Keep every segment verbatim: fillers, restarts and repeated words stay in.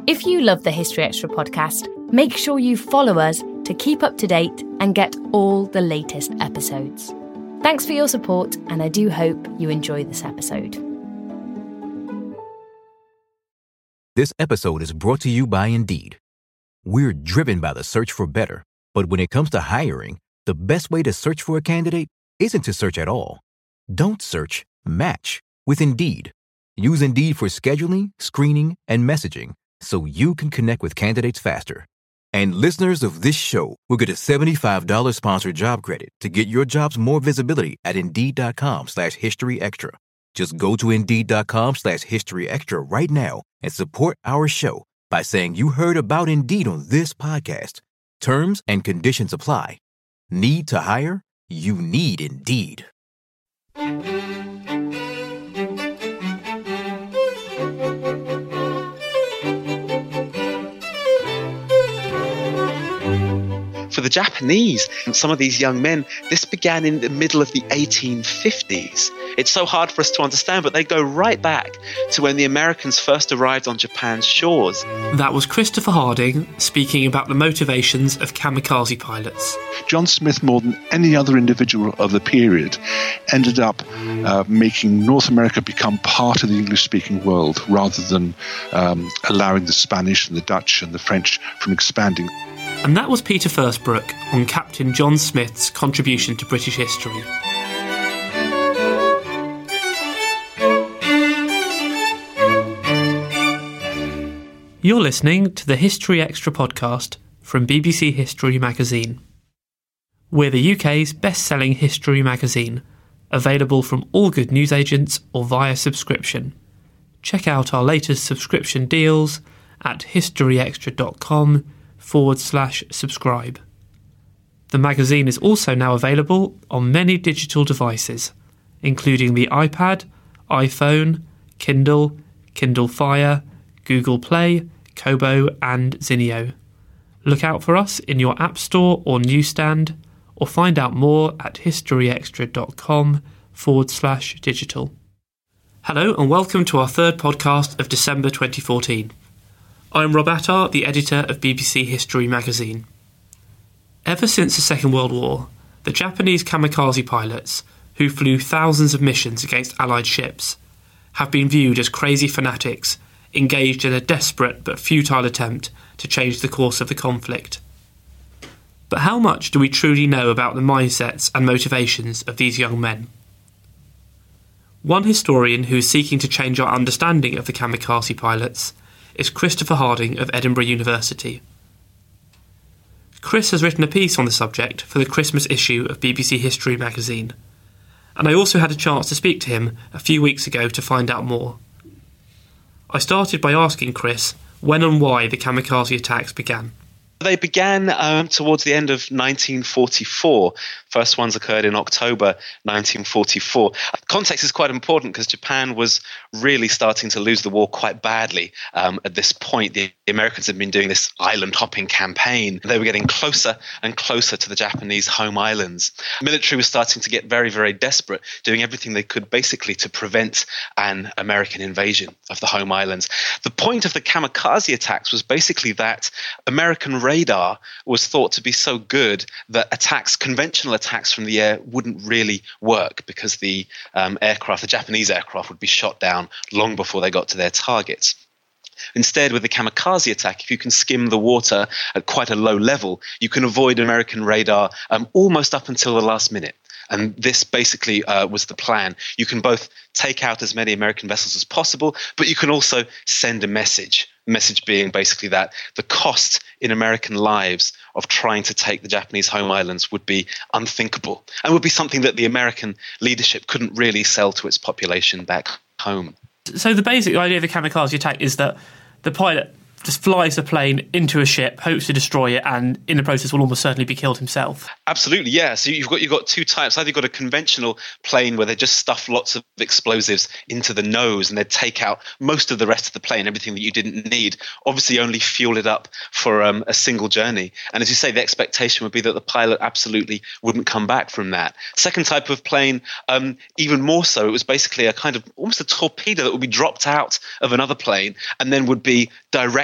If you love the History Extra podcast, make sure you follow us to keep up to date and get all the latest episodes. Thanks for your support, and I do hope you enjoy this episode. This episode is brought to you by Indeed. We're driven by the search for better, but when it comes to hiring, the best way to search for a candidate isn't to search at all. Don't search, match with Indeed. Use Indeed for scheduling, screening, and messaging so you can connect with candidates faster. And listeners of this show will get a seventy-five dollars sponsored job credit to get your jobs more visibility at Indeed.com slash History Extra. Just go to Indeed.com slash History Extra right now and support our show by saying you heard about Indeed on this podcast. Terms and conditions apply. Need to hire? You need Indeed. For the Japanese, some of these young men, this began in the middle of the eighteen fifties. It's so hard for us to understand, but they go right back to when the Americans first arrived on Japan's shores. That was Christopher Harding speaking about the motivations of kamikaze pilots. John Smith, more than any other individual of the period, ended up uh, making North America become part of the English-speaking world rather than um, allowing the Spanish and the Dutch and the French from expanding. And that was Peter Firstbrook on Captain John Smith's contribution to British history. You're listening to the History Extra podcast from B B C History Magazine. We're the U K's best-selling history magazine, available from all good newsagents or via subscription. Check out our latest subscription deals at historyextra.com forward slash subscribe. The magazine is also now available on many digital devices, including the iPad, iPhone, Kindle, Kindle Fire, Google Play, Kobo and Zinio. Look out for us in your App Store or newsstand, or find out more at historyextra.com forward slash digital. Hello and welcome to our third podcast of December twenty fourteen. I'm Rob Attar, the editor of B B C History Magazine. Ever since the Second World War, the Japanese kamikaze pilots, who flew thousands of missions against Allied ships, have been viewed as crazy fanatics engaged in a desperate but futile attempt to change the course of the conflict. But how much do we truly know about the mindsets and motivations of these young men? One historian who is seeking to change our understanding of the kamikaze pilots is Christopher Harding of Edinburgh University. Chris has written a piece on the subject for the Christmas issue of B B C History Magazine, and I also had a chance to speak to him a few weeks ago to find out more. I started by asking Chris when and why the kamikaze attacks began. They began um, towards the end of nineteen forty-four. First ones occurred in October nineteen forty-four. Context is quite important because Japan was really starting to lose the war quite badly um, at this point. The Americans had been doing this island hopping campaign. They were getting closer and closer to the Japanese home islands. The military was starting to get very, very desperate, doing everything they could basically to prevent an American invasion of the home islands. The point of the kamikaze attacks was basically that American radar was thought to be so good that attacks, conventional attacks from the air, wouldn't really work because the um, aircraft, the Japanese aircraft, would be shot down long before they got to their targets. Instead, with the kamikaze attack, if you can skim the water at quite a low level, you can avoid American radar um, almost up until the last minute. And this basically uh, was the plan. You can both take out as many American vessels as possible, but you can also send a message. Message being basically that the cost in American lives of trying to take the Japanese home islands would be unthinkable and would be something that the American leadership couldn't really sell to its population back home. So the basic idea of a kamikaze attack is that the pilot just flies the plane into a ship, hopes to destroy it, and in the process will almost certainly be killed himself. Absolutely, yeah. So you've got you've got two types. Either you've got a conventional plane where they just stuff lots of explosives into the nose and they take out most of the rest of the plane, everything that you didn't need. Obviously, only fuel it up for um, a single journey. And as you say, the expectation would be that the pilot absolutely wouldn't come back from that. Second type of plane, um, even more so, it was basically a kind of almost a torpedo that would be dropped out of another plane and then would be direct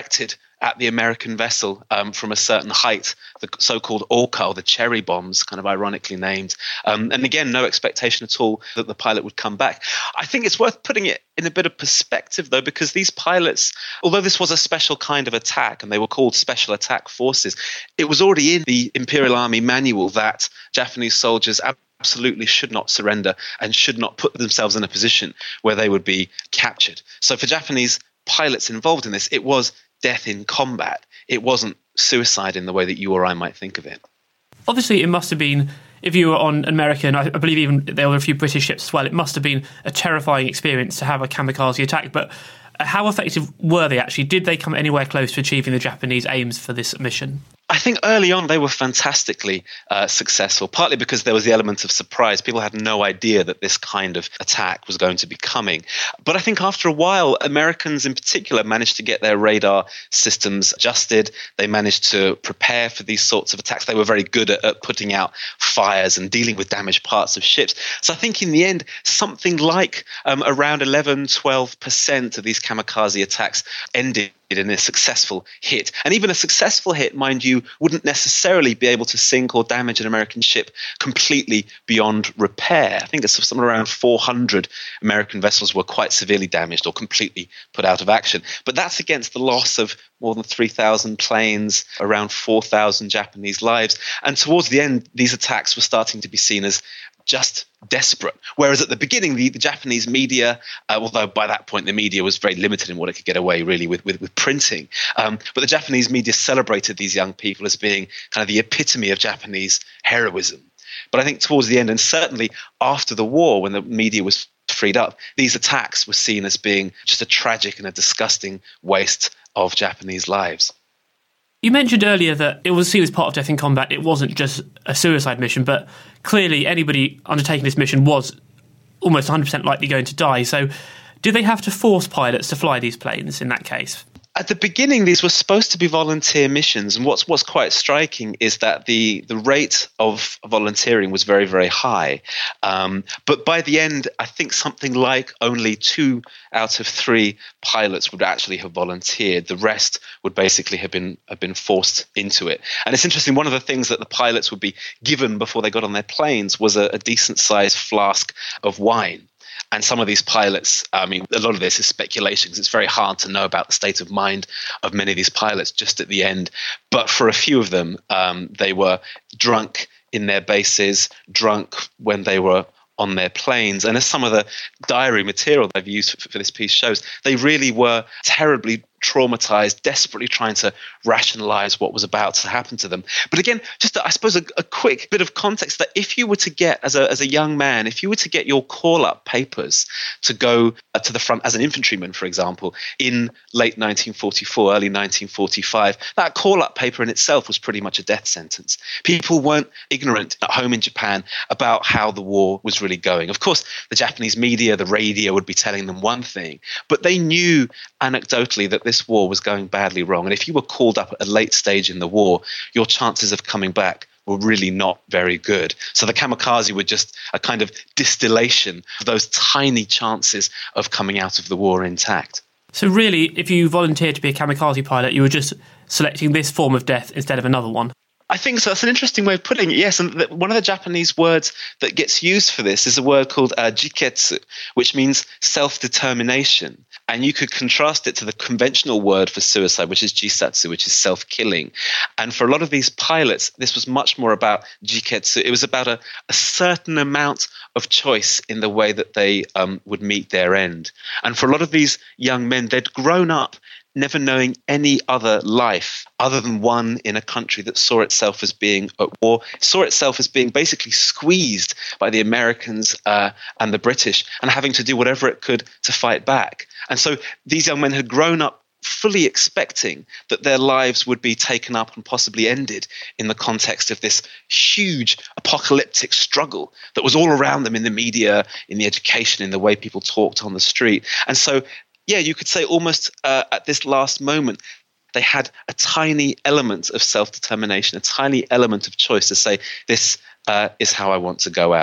directed at the American vessel um, from a certain height, the so-called Orca, or the cherry bombs, kind of ironically named. Um, and again, no expectation at all that the pilot would come back. I think it's worth putting it in a bit of perspective, though, because these pilots, although this was a special kind of attack and they were called Special Attack Forces, it was already in the Imperial Army manual that Japanese soldiers absolutely should not surrender and should not put themselves in a position where they would be captured. So for Japanese pilots involved in this, it was death in combat. It wasn't suicide in the way that you or I might think of it. Obviously, it must have been, if you were on American, I believe even there were a few British ships as well, it must have been a terrifying experience to have a kamikaze attack. But how effective were they actually? Did they come anywhere close to achieving the Japanese aims for this mission? I think early on they were fantastically uh, successful, partly because there was the element of surprise. People had no idea that this kind of attack was going to be coming. But I think after a while, Americans in particular managed to get their radar systems adjusted. They managed to prepare for these sorts of attacks. They were very good at, at putting out fires and dealing with damaged parts of ships. So I think in the end, something like um, around eleven, twelve percent of these kamikaze attacks ended in a successful hit. And even a successful hit, mind you, wouldn't necessarily be able to sink or damage an American ship completely beyond repair. I think it's somewhere around four hundred American vessels were quite severely damaged or completely put out of action. But that's against the loss of more than three thousand planes, around four thousand Japanese lives. And towards the end, these attacks were starting to be seen as just desperate. Whereas at the beginning, the, the Japanese media, uh, although by that point the media was very limited in what it could get away really with, with, with printing, um, but the Japanese media celebrated these young people as being kind of the epitome of Japanese heroism. But I think towards the end, and certainly after the war, when the media was freed up, these attacks were seen as being just a tragic and a disgusting waste of Japanese lives. You mentioned earlier that it was seen as part of death in combat. It wasn't just a suicide mission, but clearly anybody undertaking this mission was almost one hundred percent likely going to die. So did they have to force pilots to fly these planes in that case? At the beginning, these were supposed to be volunteer missions, and what's what's quite striking is that the, the rate of volunteering was very, very high. Um, but by the end, I think something like only two out of three pilots would actually have volunteered. The rest would basically have been have been forced into it. And it's interesting, one of the things that the pilots would be given before they got on their planes was a, a decent-sized flask of wine. And some of these pilots, I mean, a lot of this is speculation because it's very hard to know about the state of mind of many of these pilots just at the end. But for a few of them, um, they were drunk in their bases, drunk when they were on their planes. And as some of the diary material they've used for, for this piece shows, they really were terribly traumatized, desperately trying to rationalize what was about to happen to them. But again, just I suppose a, a quick bit of context that if you were to get, as a as a young man, if you were to get your call-up papers to go uh, to the front as an infantryman, for example, in late nineteen forty-four, early nineteen forty-five, that call-up paper in itself was pretty much a death sentence. People weren't ignorant at home in Japan about how the war was really going. Of course, the Japanese media, the radio would be telling them one thing, but they knew anecdotally that this war was going badly wrong. And if you were called up at a late stage in the war, your chances of coming back were really not very good. So the kamikaze were just a kind of distillation of those tiny chances of coming out of the war intact. So really, if you volunteered to be a kamikaze pilot, you were just selecting this form of death instead of another one? I think so. That's an interesting way of putting it, yes. And one of the Japanese words that gets used for this is a word called uh, jiketsu, which means self-determination. And you could contrast it to the conventional word for suicide, which is jisatsu, which is self-killing. And for a lot of these pilots, this was much more about jiketsu. It was about a, a certain amount of choice in the way that they um, would meet their end. And for a lot of these young men, they'd grown up never knowing any other life other than one in a country that saw itself as being at war, saw itself as being basically squeezed by the Americans uh, and the British and having to do whatever it could to fight back. And so these young men had grown up fully expecting that their lives would be taken up and possibly ended in the context of this huge apocalyptic struggle that was all around them in the media, in the education, in the way people talked on the street. And so yeah, you could say almost uh, at this last moment, they had a tiny element of self-determination, a tiny element of choice to say, this uh, is how I want to go out.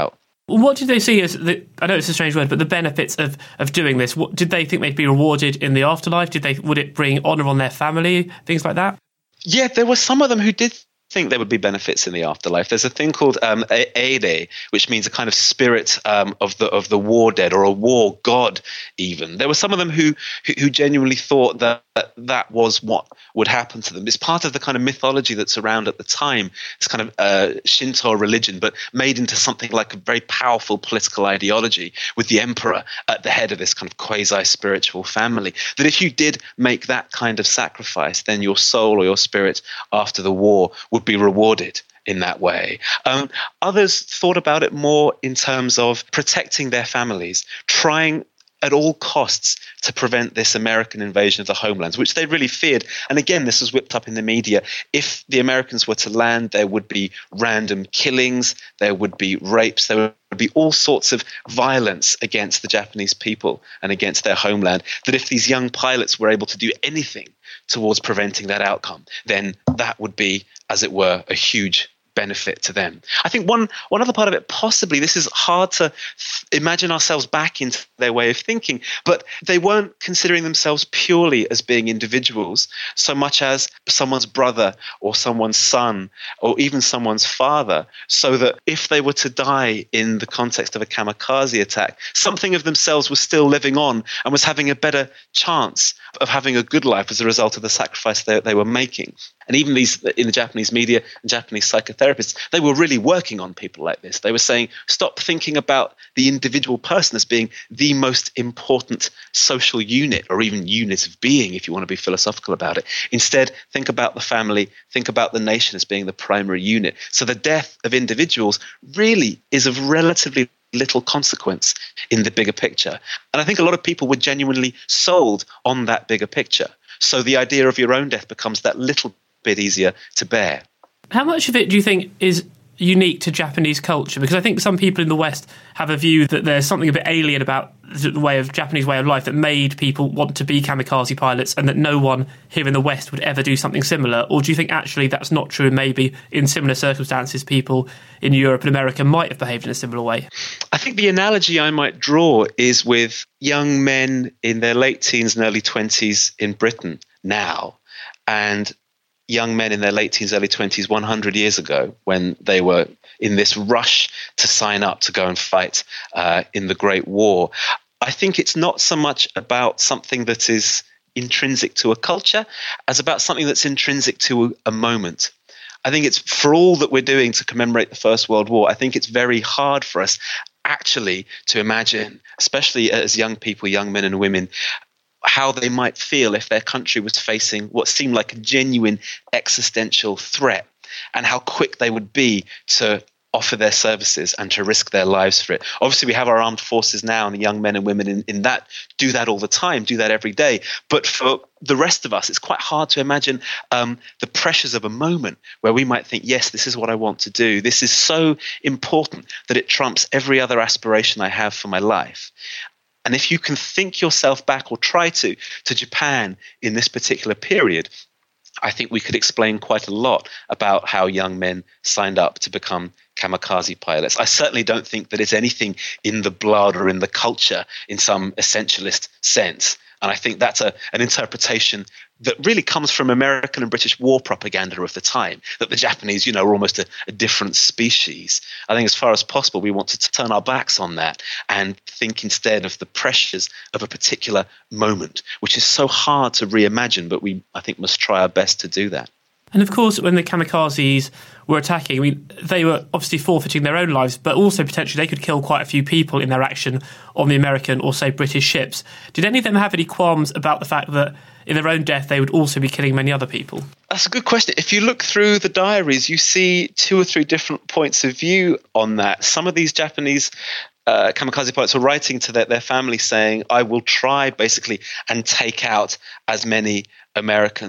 What did they see as, the, I know it's a strange word, but the benefits of, of doing this? What, did they think they'd be rewarded in the afterlife? Did they? Would it bring honour on their family? Things like that? Yeah, there were some of them who did think there would be benefits in the afterlife. There's a thing called um, Ede, which means a kind of spirit um, of the of the war dead, or a war god even. There were some of them who who, who genuinely thought that that was what would happen to them. It's part of the kind of mythology that's around at the time. It's kind of uh, Shinto religion, but made into something like a very powerful political ideology, with the emperor at the head of this kind of quasi-spiritual family. That if you did make that kind of sacrifice, then your soul or your spirit after the war would be rewarded in that way. Um, others thought about it more in terms of protecting their families, trying at all costs to prevent this American invasion of the homelands, which they really feared. And again, this was whipped up in the media. If the Americans were to land, there would be random killings, there would be rapes, there would be all sorts of violence against the Japanese people and against their homeland, that if these young pilots were able to do anything towards preventing that outcome, then that would be, as it were, a huge benefit to them. I think one one other part of it, possibly, this is hard to th- imagine ourselves back into their way of thinking, but they weren't considering themselves purely as being individuals so much as someone's brother or someone's son or even someone's father, so that if they were to die in the context of a kamikaze attack, something of themselves was still living on and was having a better chance of having a good life as a result of the sacrifice they, they were making. And even these, in the Japanese media and Japanese psychotherapists, they were really working on people like this. They were saying, stop thinking about the individual person as being the most important social unit, or even unit of being, if you want to be philosophical about it. Instead, think about the family, think about the nation as being the primary unit. So the death of individuals really is of relatively little consequence in the bigger picture. And I think a lot of people were genuinely sold on that bigger picture. So the idea of your own death becomes that little bit easier to bear. How much of it do you think is unique to Japanese culture? Because I think some people in the West have a view that there's something a bit alien about the way of Japanese way of life that made people want to be kamikaze pilots, and that no one here in the West would ever do something similar. Or do you think actually that's not true, and maybe in similar circumstances people in Europe and America might have behaved in a similar way? I think the analogy I might draw is with young men in their late teens and early twenties in Britain now, and young men in their late teens, early twenties, one hundred years ago, when they were in this rush to sign up to go and fight uh, in the Great War. I think it's not so much about something that is intrinsic to a culture as about something that's intrinsic to a, a moment. I think it's, for all that we're doing to commemorate the First World War, I think it's very hard for us actually to imagine, especially as young people, young men and women, how they might feel if their country was facing what seemed like a genuine existential threat, and how quick they would be to offer their services and to risk their lives for it. Obviously, we have our armed forces now, and the young men and women in, in that do that all the time, do that every day. But for the rest of us, it's quite hard to imagine um, the pressures of a moment where we might think, yes, this is what I want to do. This is so important that it trumps every other aspiration I have for my life. And if you can think yourself back, or try to, to Japan in this particular period, I think we could explain quite a lot about how young men signed up to become kamikaze pilots. I certainly don't think that it's anything in the blood or in the culture in some essentialist sense. And I think that's a, an interpretation that really comes from American and British war propaganda of the time, that the Japanese, you know, are almost a, a different species. I think as far as possible, we want to turn our backs on that and think instead of the pressures of a particular moment, which is so hard to reimagine, but we, I think, must try our best to do that. And of course, when the kamikazes were attacking, I mean, they were obviously forfeiting their own lives, but also potentially they could kill quite a few people in their action on the American or, say, British ships. Did any of them have any qualms about the fact that in their own death they would also be killing many other people? That's a good question. If you look through the diaries, you see two or three different points of view on that. Some of these Japanese Uh, kamikaze pilots were writing to their, their family saying, I will try basically and take out as many Americans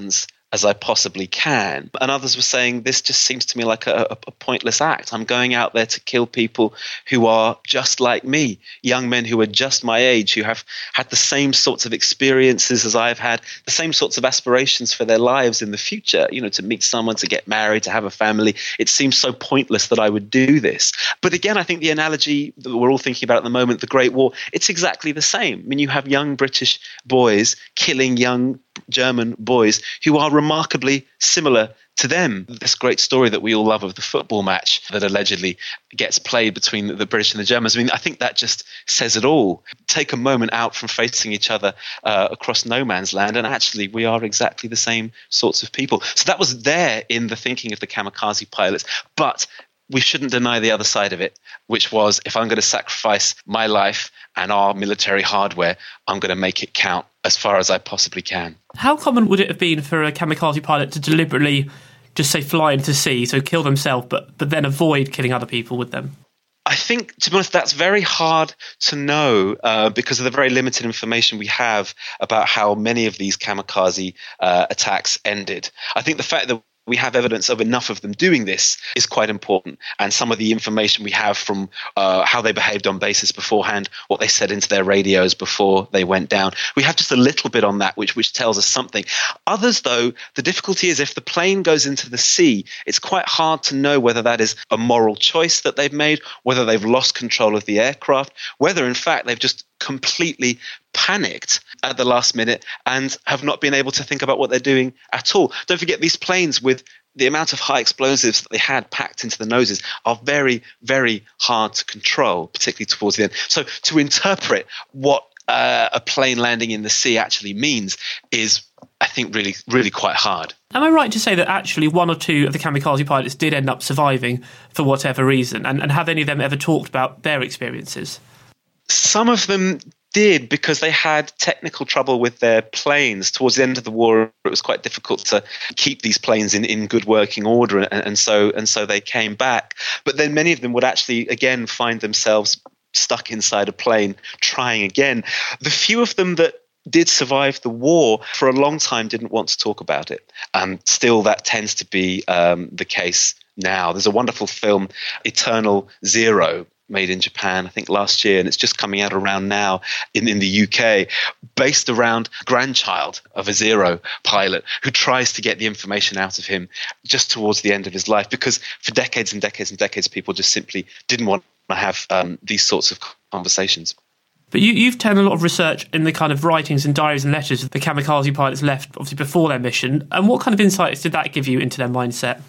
as I possibly can. And others were saying, this just seems to me like a, a, a pointless act. I'm going out there to kill people who are just like me, young men who are just my age, who have had the same sorts of experiences as I've had, the same sorts of aspirations for their lives in the future, you know, to meet someone, to get married, to have a family. It seems so pointless that I would do this. But again, I think the analogy that we're all thinking about at the moment, the Great War, it's exactly the same. I mean, you have young British boys killing young German boys who are remarkably similar to them. This great story that we all love of the football match that allegedly gets played between the British and the Germans. I mean, I think that just says it all. Take a moment out from facing each other uh, across no man's land, and actually we are exactly the same sorts of people. So that was there in the thinking of the kamikaze pilots. But we shouldn't deny the other side of it, which was, if I'm going to sacrifice my life and our military hardware, I'm going to make it count as far as I possibly can. How common would it have been for a kamikaze pilot to deliberately just say fly into sea, so kill themselves, but but then avoid killing other people with them? I think, to be honest, that's very hard to know uh, because of the very limited information we have about how many of these kamikaze uh, attacks ended. I think the fact that we have evidence of enough of them doing this is quite important. And some of the information we have from uh, how they behaved on bases beforehand, what they said into their radios before they went down, we have just a little bit on that, which which tells us something. Others, though, the difficulty is if the plane goes into the sea, it's quite hard to know whether that is a moral choice that they've made, whether they've lost control of the aircraft, whether, in fact, they've just completely panicked at the last minute and have not been able to think about what they're doing at all. Don't forget, these planes, with the amount of high explosives that they had packed into the noses, are very, very hard to control, particularly towards the end. So to interpret what uh, a plane landing in the sea actually means is, I think, really, really quite hard. Am I right to say that actually one or two of the kamikaze pilots did end up surviving for whatever reason? And, and have any of them ever talked about their experiences? Some of them did, because they had technical trouble with their planes. Towards the end of the war, it was quite difficult to keep these planes in, in good working order, and, and so and so they came back. But then many of them would actually, again, find themselves stuck inside a plane, trying again. The few of them that did survive the war for a long time didn't want to talk about it. Um, still, that tends to be um, the case now. There's a wonderful film, Eternal Zero, made in Japan, I think last year, and it's just coming out around now in, in the U K, based around grandchild of a Zero pilot who tries to get the information out of him just towards the end of his life, because for decades and decades and decades, people just simply didn't want to have um, these sorts of conversations. But you, you've done a lot of research in the kind of writings and diaries and letters the kamikaze pilots left, obviously, before their mission. And what kind of insights did that give you into their mindset?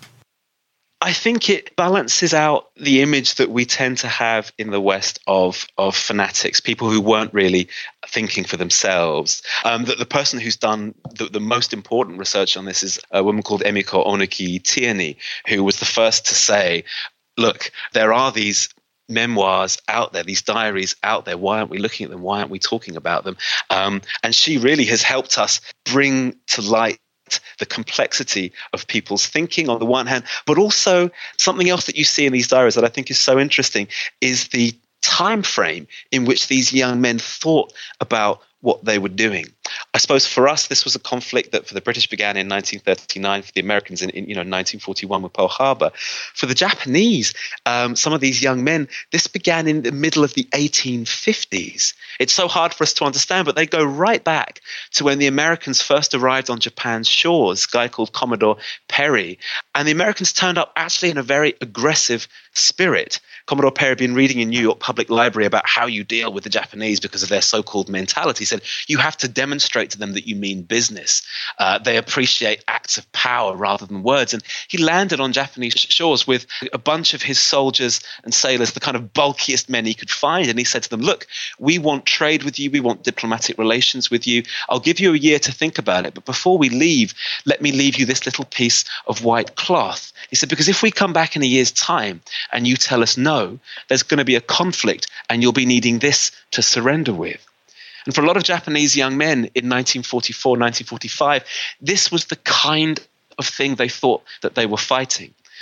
I think it balances out the image that we tend to have in the West of of fanatics, people who weren't really thinking for themselves. Um, that the person who's done the, the most important research on this is a woman called Emiko Onishi-Tierney, who was the first to say, look, there are these memoirs out there, these diaries out there. Why aren't we looking at them? Why aren't we talking about them? Um, and she really has helped us bring to light the complexity of people's thinking on the one hand, but also something else that you see in these diaries that I think is so interesting is the time frame in which these young men thought about what they were doing. I suppose for us, this was a conflict that for the British began in nineteen thirty-nine, for the Americans in, in you know nineteen forty-one with Pearl Harbor. For the Japanese, um, some of these young men, this began in the middle of the eighteen fifties. It's so hard for us to understand, but they go right back to when the Americans first arrived on Japan's shores, a guy called Commodore Perry. And the Americans turned up actually in a very aggressive spirit. Commodore Perry had been reading in New York Public Library about how you deal with the Japanese because of their so-called mentality. He said, you have to demonstrate to them that you mean business. Uh, they appreciate acts of power rather than words. And he landed on Japanese shores with a bunch of his soldiers and sailors, the kind of bulkiest men he could find. And he said to them, look, we want trade with you. We want diplomatic relations with you. I'll give you a year to think about it. But before we leave, let me leave you this little piece of white cloth. He said, because if we come back in a year's time and you tell us no, there's going to be a conflict and you'll be needing this to surrender with. And for a lot of Japanese young men in nineteen forty-four, nineteen forty-five, this was the kind of thing they thought that they were fighting.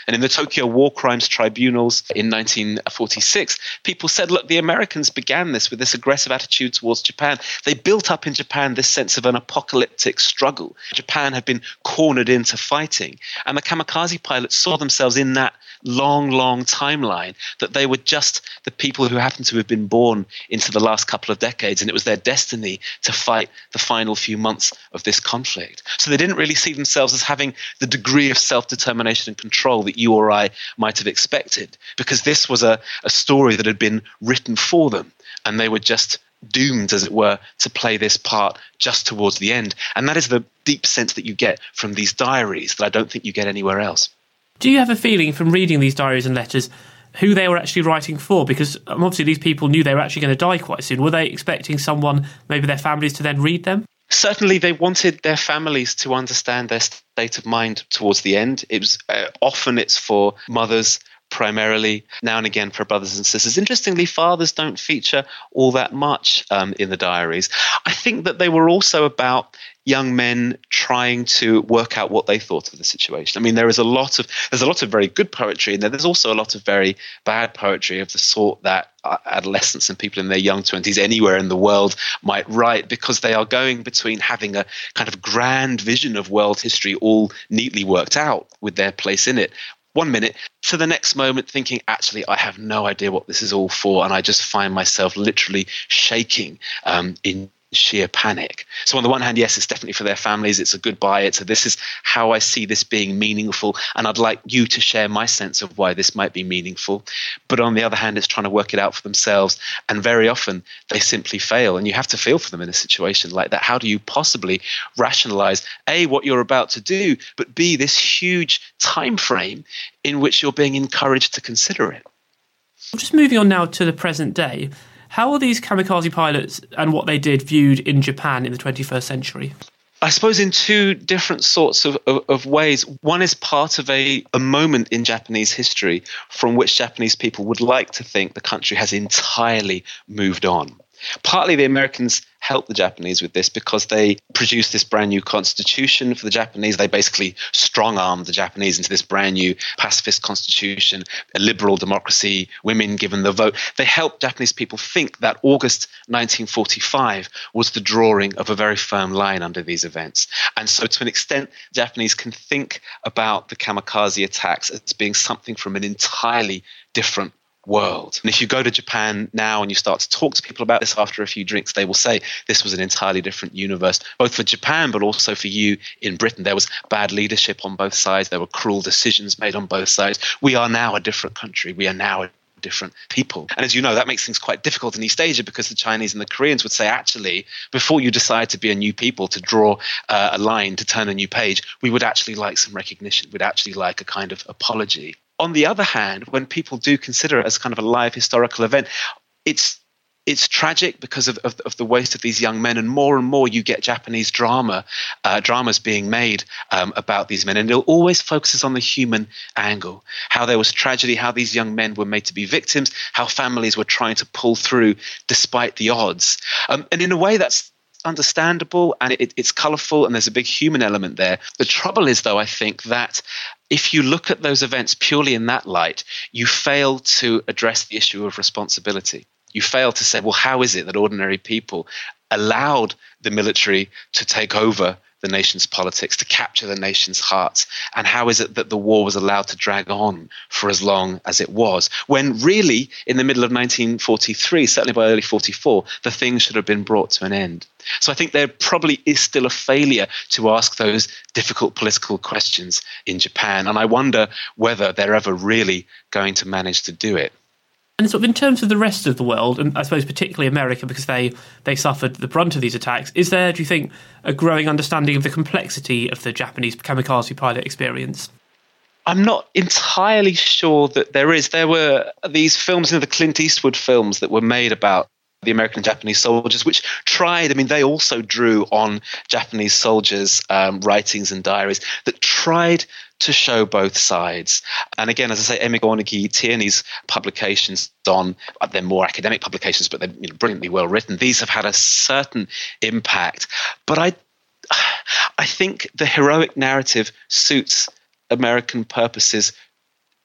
And in the Tokyo War Crimes Tribunals in nineteen forty-six, people said, look, the Americans began this with this aggressive attitude towards Japan. They built up in Japan this sense of an apocalyptic struggle. Japan had been cornered into fighting. And the kamikaze pilots saw themselves in that long, long timeline, that they were just the people who happened to have been born into the last couple of decades, and it was their destiny to fight the final few months of this conflict. So they didn't really see themselves as having the degree of self-determination and control that you or I might have expected, because this was a, a story that had been written for them, and they were just doomed, as it were, to play this part just towards the end. And that is the deep sense that you get from these diaries that I don't think you get anywhere else. Do you have a feeling from reading these diaries and letters who they were actually writing for? Because um, obviously these people knew they were actually going to die quite soon. Were they expecting someone, maybe their families, to then read them? Certainly they wanted their families to understand their state of mind towards the end. It was uh, often it's for mothers, primarily, now and again for brothers and sisters. Interestingly, fathers don't feature all that much um, in the diaries. I think that they were also about young men trying to work out what they thought of the situation. I mean, there is a lot of there's a lot of very good poetry in there. There's also a lot of very bad poetry of the sort that adolescents and people in their young twenties anywhere in the world might write, because they are going between having a kind of grand vision of world history all neatly worked out with their place in it one minute, to the next moment thinking, actually, I have no idea what this is all for, and I just find myself literally shaking um, in sheer panic. So on the one hand, yes, it's definitely for their families. It's a goodbye. It's a, this is how I see this being meaningful, and I'd like you to share my sense of why this might be meaningful. But on the other hand, it's trying to work it out for themselves, and very often they simply fail, and you have to feel for them in a situation like that. How do you possibly rationalize, A, what you're about to do, but B, this huge time frame in which you're being encouraged to consider it? Just moving on now to the present day, how are these kamikaze pilots and what they did viewed in Japan in the twenty-first century? I suppose in two different sorts of, of, of ways. One is part of a, a moment in Japanese history from which Japanese people would like to think the country has entirely moved on. Partly the Americans helped the Japanese with this because they produced this brand new constitution for the Japanese. They basically strong-armed the Japanese into this brand new pacifist constitution, a liberal democracy, women given the vote. They helped Japanese people think that August nineteen forty-five was the drawing of a very firm line under these events. And so to an extent, Japanese can think about the kamikaze attacks as being something from an entirely different world. And if you go to Japan now and you start to talk to people about this after a few drinks, they will say this was an entirely different universe, both for Japan but also for you in Britain. There was bad leadership on both sides. There were cruel decisions made on both sides. We are now a different country. We are now a different people. And as you know, that makes things quite difficult in East Asia, because the Chinese and the Koreans would say, actually, before you decide to be a new people, to draw uh, a line, to turn a new page, we would actually like some recognition. We'd actually like a kind of apology. On the other hand, when people do consider it as kind of a live historical event, it's it's tragic because of, of, of the waste of these young men, and more and more you get Japanese drama, uh, dramas being made um, about these men, and it always focuses on the human angle, how there was tragedy, how these young men were made to be victims, how families were trying to pull through despite the odds. Um, and in a way that's understandable, and it, it's colourful, and there's a big human element there. The trouble is, though, I think that if you look at those events purely in that light, you fail to address the issue of responsibility. You fail to say, well, how is it that ordinary people allowed the military to take over the nation's politics, to capture the nation's hearts? And how is it that the war was allowed to drag on for as long as it was, when really in the middle of nineteen forty-three, certainly by early forty-four, the thing should have been brought to an end? So I think there probably is still a failure to ask those difficult political questions in Japan. And I wonder whether they're ever really going to manage to do it. And sort of in terms of the rest of the world, and I suppose particularly America, because they, they suffered the brunt of these attacks, is there, do you think, a growing understanding of the complexity of the Japanese kamikaze pilot experience? I'm not entirely sure that there is. There were these films, you know, the Clint Eastwood films that were made about the American and Japanese soldiers, which tried, I mean, they also drew on Japanese soldiers' um, writings and diaries that tried to show both sides. And again, as I say, Emigor Tierney's publications on, they're more academic publications, but they're, you know, brilliantly well written. These have had a certain impact. But I, I think the heroic narrative suits American purposes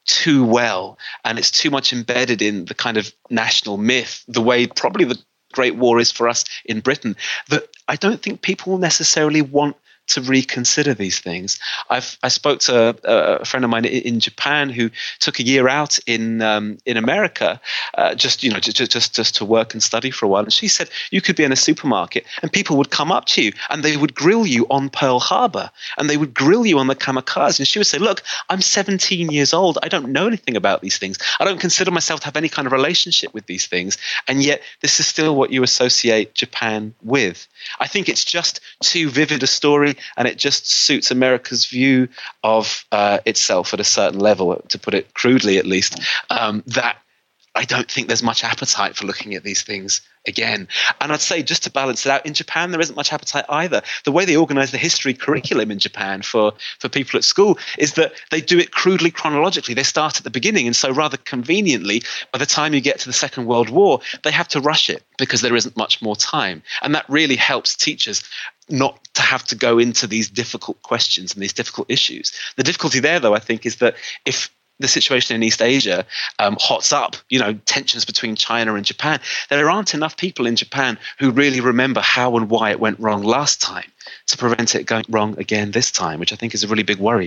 too well, and it's too much embedded in the kind of national myth, the way probably the Great War is for us in Britain, that I don't think people will necessarily want to reconsider these things. I've I spoke to a, a friend of mine in, in Japan who took a year out in um, in America, uh, just you know just, just just to work and study for a while. And she said you could be in a supermarket and people would come up to you and they would grill you on Pearl Harbor and they would grill you on the kamikaze. And she would say, "Look, I'm seventeen years old. I don't know anything about these things. I don't consider myself to have any kind of relationship with these things. And yet this is still what you associate Japan with." I think it's just too vivid a story, and it just suits America's view of uh, itself at a certain level, to put it crudely at least, um, that I don't think there's much appetite for looking at these things again. And I'd say, just to balance it out, in Japan there isn't much appetite either. The way they organize the history curriculum in Japan for, for people at school is that they do it crudely chronologically. They start at the beginning, and so rather conveniently, by the time you get to the Second World War, they have to rush it because there isn't much more time. And that really helps teachers not to have to go into these difficult questions and these difficult issues. The difficulty there, though, I think, is that if the situation in East Asia um, hots up, you know, tensions between China and Japan, there aren't enough people in Japan who really remember how and why it went wrong last time to prevent it going wrong again this time, which I think is a really big worry.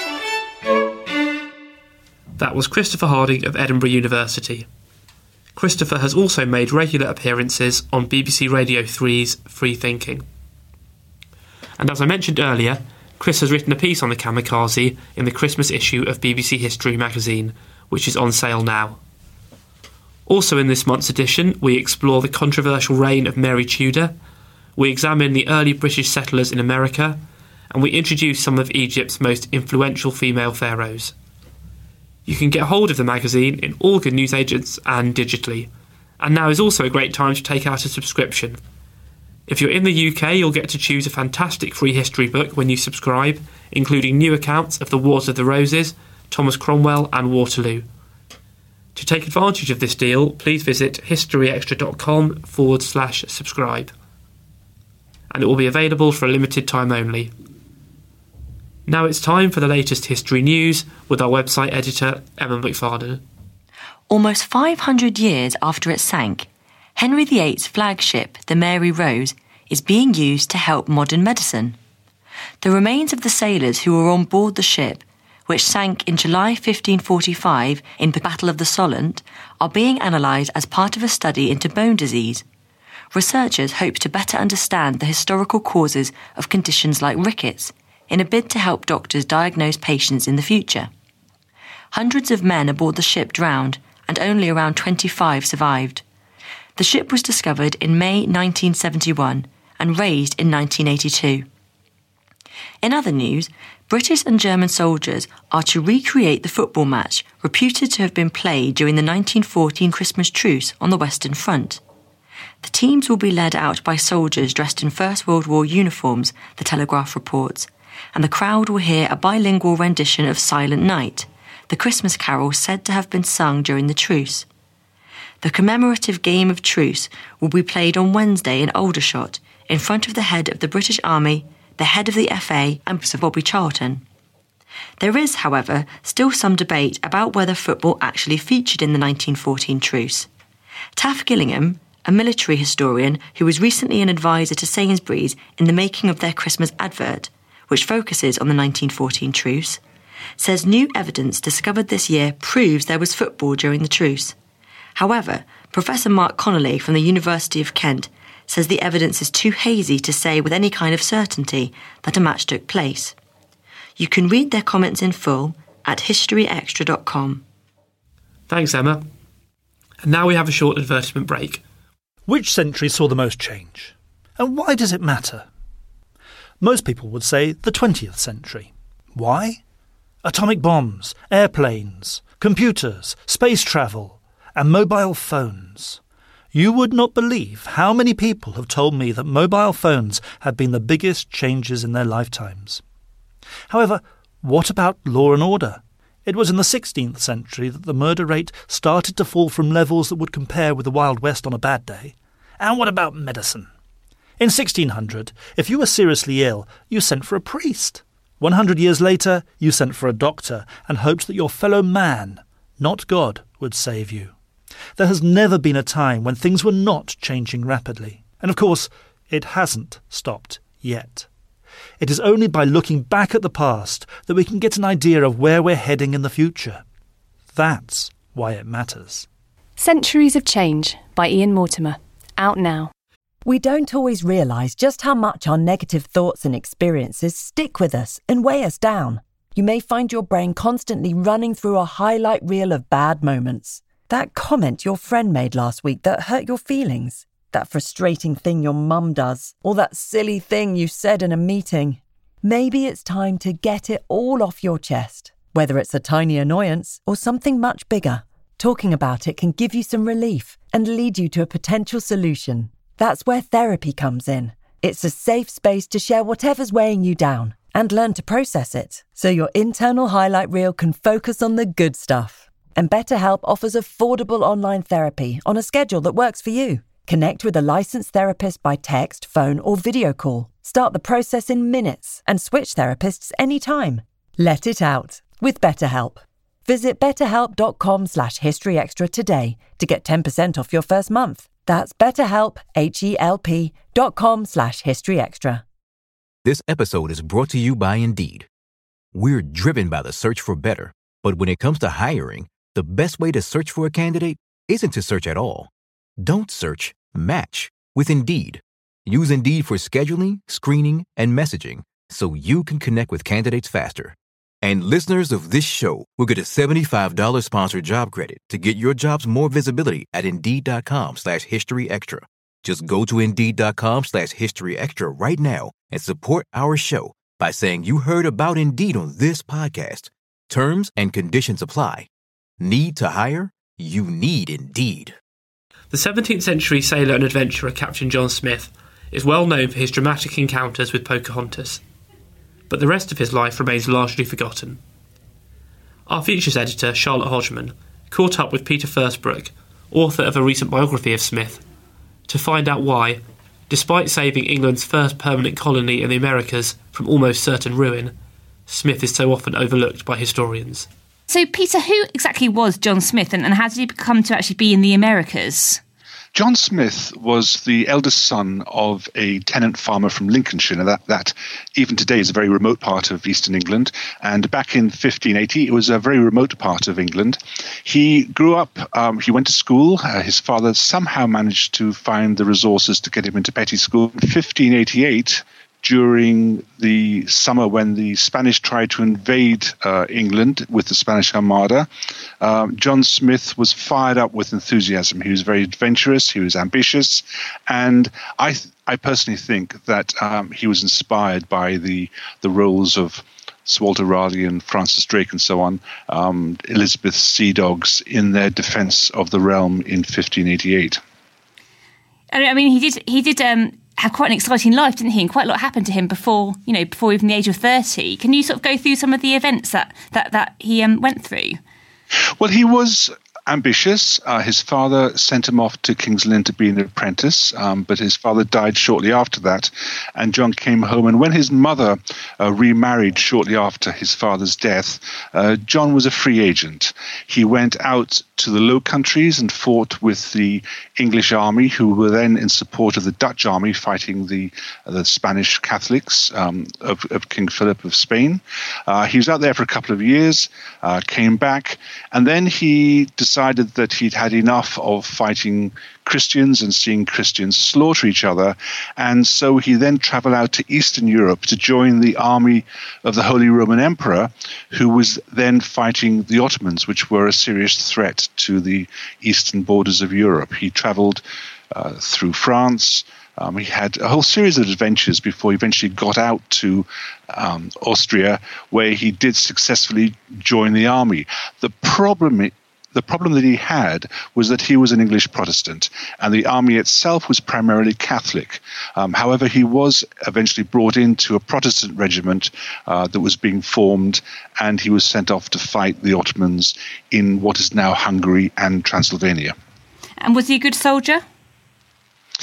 That was Christopher Harding of Edinburgh University. Christopher has also made regular appearances on B B C Radio three's Free Thinking. And as I mentioned earlier, Chris has written a piece on the kamikaze in the Christmas issue of B B C History magazine, which is on sale now. Also in this month's edition, we explore the controversial reign of Mary Tudor, we examine the early British settlers in America, and we introduce some of Egypt's most influential female pharaohs. You can get hold of the magazine in all good newsagents and digitally, and now is also a great time to take out a subscription. If you're in the U K, you'll get to choose a fantastic free history book when you subscribe, including new accounts of the Wars of the Roses, Thomas Cromwell and Waterloo. To take advantage of this deal, please visit historyextra.com forward slash subscribe. And it will be available for a limited time only. Now it's time for the latest history news with our website editor, Emma McFarlane. Almost five hundred years after it sank, Henry the eighth's flagship, the Mary Rose, is being used to help modern medicine. The remains of the sailors who were on board the ship, which sank in July fifteen forty-five in the Battle of the Solent, are being analysed as part of a study into bone disease. Researchers hope to better understand the historical causes of conditions like rickets, in a bid to help doctors diagnose patients in the future. Hundreds of men aboard the ship drowned, and only around twenty-five survived. The ship was discovered in May nineteen seventy-one and raised in nineteen eighty-two. In other news, British and German soldiers are to recreate the football match reputed to have been played during the nineteen fourteen Christmas truce on the Western Front. The teams will be led out by soldiers dressed in First World War uniforms, the Telegraph reports, and the crowd will hear a bilingual rendition of Silent Night, the Christmas carol said to have been sung during the truce. The commemorative game of truce will be played on Wednesday in Aldershot, in front of the head of the British Army, the head of the F A and Sir Bobby Charlton. There is, however, still some debate about whether football actually featured in the nineteen fourteen truce. Taff Gillingham, a military historian who was recently an advisor to Sainsbury's in the making of their Christmas advert, which focuses on the nineteen fourteen truce, says new evidence discovered this year proves there was football during the truce. However, Professor Mark Connolly from the University of Kent says the evidence is too hazy to say with any kind of certainty that a match took place. You can read their comments in full at history extra dot com. Thanks, Emma. And now we have a short advertisement break. Which century saw the most change? And why does it matter? Most people would say the twentieth century. Why? Atomic bombs, airplanes, computers, space travel, and mobile phones. You would not believe how many people have told me that mobile phones have been the biggest changes in their lifetimes. However, what about law and order? It was in the sixteenth century that the murder rate started to fall from levels that would compare with the Wild West on a bad day. And what about medicine? In sixteen hundred, if you were seriously ill, you sent for a priest. one hundred years later, you sent for a doctor and hoped that your fellow man, not God, would save you. There has never been a time when things were not changing rapidly. And of course, it hasn't stopped yet. It is only by looking back at the past that we can get an idea of where we're heading in the future. That's why it matters. Centuries of Change by Ian Mortimer. Out now. We don't always realise just how much our negative thoughts and experiences stick with us and weigh us down. You may find your brain constantly running through a highlight reel of bad moments. That comment your friend made last week that hurt your feelings. That frustrating thing your mum does. Or that silly thing you said in a meeting. Maybe it's time to get it all off your chest. Whether it's a tiny annoyance or something much bigger. Talking about it can give you some relief and lead you to a potential solution. That's where therapy comes in. It's a safe space to share whatever's weighing you down and learn to process it, so your internal highlight reel can focus on the good stuff. And BetterHelp offers affordable online therapy on a schedule that works for you. Connect with a licensed therapist by text, phone, or video call. Start the process in minutes and switch therapists anytime. Let it out with BetterHelp. Visit betterhelp.com slash historyextra today to get ten percent off your first month. That's betterhelp, H-E-L-P dot com slash historyextra. This episode is brought to you by Indeed. We're driven by the search for better, but when it comes to hiring, the best way to search for a candidate isn't to search at all. Don't search, match with Indeed. Use Indeed for scheduling, screening, and messaging so you can connect with candidates faster. And listeners of this show will get a seventy-five dollars sponsored job credit to get your jobs more visibility at Indeed.com slash History Extra. Just go to Indeed.com slash History Extra right now and support our show by saying you heard about Indeed on this podcast. Terms and conditions apply. Need to hire? You need Indeed. The seventeenth century sailor and adventurer Captain John Smith is well known for his dramatic encounters with Pocahontas, but the rest of his life remains largely forgotten. Our features editor, Charlotte Hodgman, caught up with Peter Fursbrook, author of a recent biography of Smith, to find out why, despite saving England's first permanent colony in the Americas from almost certain ruin, Smith is so often overlooked by historians. So, Peter, who exactly was John Smith, and, and how did he come to actually be in the Americas? John Smith was the eldest son of a tenant farmer from Lincolnshire. Now that, that even today is a very remote part of eastern England. And back in fifteen eighty, it was a very remote part of England. He grew up, um, he went to school. Uh, his father somehow managed to find the resources to get him into Petty School. In fifteen eighty-eight, during the summer when the Spanish tried to invade uh, England with the Spanish Armada, um, John Smith was fired up with enthusiasm. He was very adventurous, he was ambitious, and I th- I personally think that um, he was inspired by the the roles of Sir Walter Raleigh and Francis Drake and so on, um, Elizabeth's sea dogs in their defence of the realm in fifteen eighty-eight. I mean, he did he did um, have quite an exciting life, didn't he? And quite a lot happened to him before, you know, before even the age of thirty. Can you sort of go through some of the events that that that he um, went through? Well, he was ambitious. Uh, his father sent him off to King's Lynn to be an apprentice, um, but his father died shortly after that, and John came home. And when his mother uh, remarried shortly after his father's death, uh, John was a free agent. He went out to the Low Countries and fought with the English army, who were then in support of the Dutch army fighting the uh, the Spanish Catholics um, of, of King Philip of Spain. Uh, he was out there for a couple of years, uh, came back, and then he decided decided that he'd had enough of fighting Christians and seeing Christians slaughter each other, and so he then traveled out to Eastern Europe to join the army of the Holy Roman Emperor, who was then fighting the Ottomans, which were a serious threat to the eastern borders of Europe. He traveled uh, through France. Um, he had a whole series of adventures before he eventually got out to um, Austria, where he did successfully join the army. The problem The problem that he had was that he was an English Protestant, and the army itself was primarily Catholic. Um, however, he was eventually brought into a Protestant regiment uh, that was being formed, and he was sent off to fight the Ottomans in what is now Hungary and Transylvania. And was he a good soldier?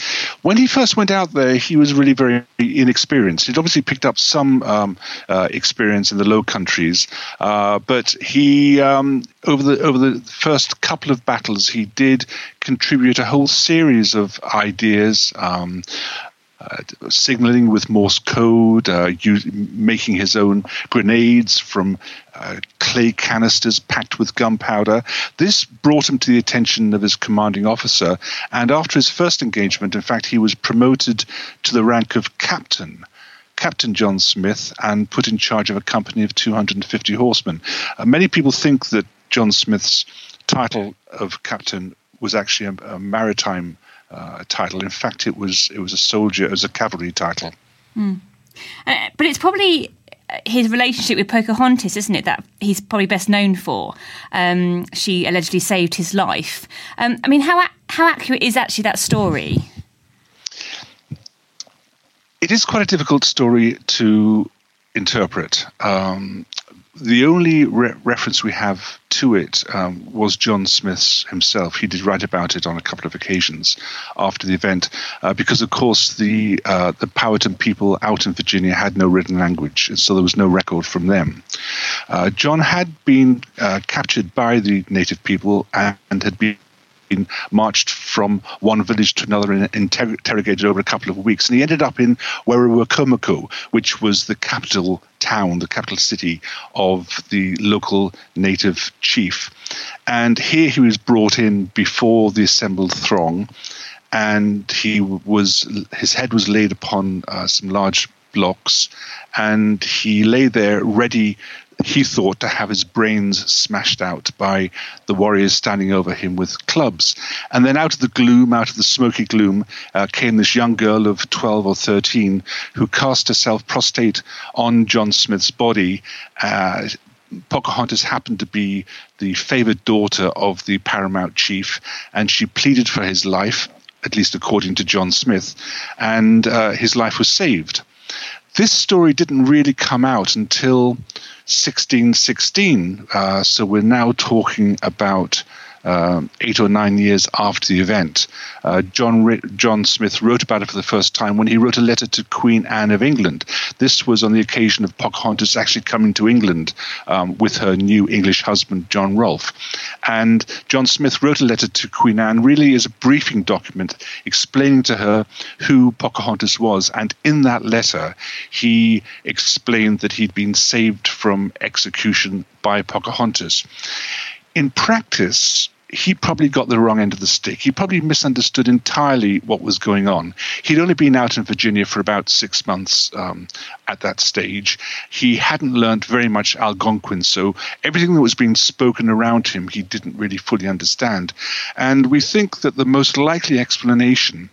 When he first went out there, he was really very inexperienced. He'd obviously picked up some um, uh, experience in the Low Countries, uh, but he um, over the over the first couple of battles, he did contribute a whole series of ideas. Um, Uh, signaling with Morse code, uh, use, making his own grenades from uh, clay canisters packed with gunpowder. This brought him to the attention of his commanding officer, and after his first engagement, in fact, he was promoted to the rank of captain. Captain John Smith, and put in charge of a company of two hundred fifty horsemen. Uh, many people think that John Smith's title of captain was actually a, a maritime Uh, title. In fact, it was it was a soldier, it was a cavalry title. Mm. Uh, but it's probably his relationship with Pocahontas, isn't it, that he's probably best known for? Um, she allegedly saved his life. Um, I mean, how how accurate is actually that story? It is quite a difficult story to interpret. Um, the only re- reference we have to it um, was John Smith's himself. He did write about it on a couple of occasions after the event, uh, because, of course, the uh, the Powhatan people out in Virginia had no written language, and so there was no record from them. Uh, John had been uh, captured by the native people and, and had been marched from one village to another and inter- interrogated over a couple of weeks. And he ended up in Werowocomoco, which was the capital town, the capital city of the local native chief. And here he was brought in before the assembled throng, and he was his head was laid upon uh, some large blocks, and he lay there ready, he thought, to have his brains smashed out by the warriors standing over him with clubs. And then out of the gloom, out of the smoky gloom, uh, came this young girl of twelve or thirteen who cast herself prostrate on John Smith's body. Uh, Pocahontas happened to be the favored daughter of the paramount chief, and she pleaded for his life, at least according to John Smith, and uh, his life was saved. This story didn't really come out until sixteen sixteen, uh, so we're now talking about um, eight or nine years after the event. Uh, John John Smith wrote about it for the first time when he wrote a letter to Queen Anne of England. This was on the occasion of Pocahontas actually coming to England um, with her new English husband, John Rolfe. And John Smith wrote a letter to Queen Anne really as a briefing document explaining to her who Pocahontas was. And in that letter, he explained that he'd been saved from execution by Pocahontas. In practice, he probably got the wrong end of the stick. He probably misunderstood entirely what was going on. He'd only been out in Virginia for about six months um, at that stage. He hadn't learned very much Algonquin, so everything that was being spoken around him, he didn't really fully understand. And we think that the most likely explanation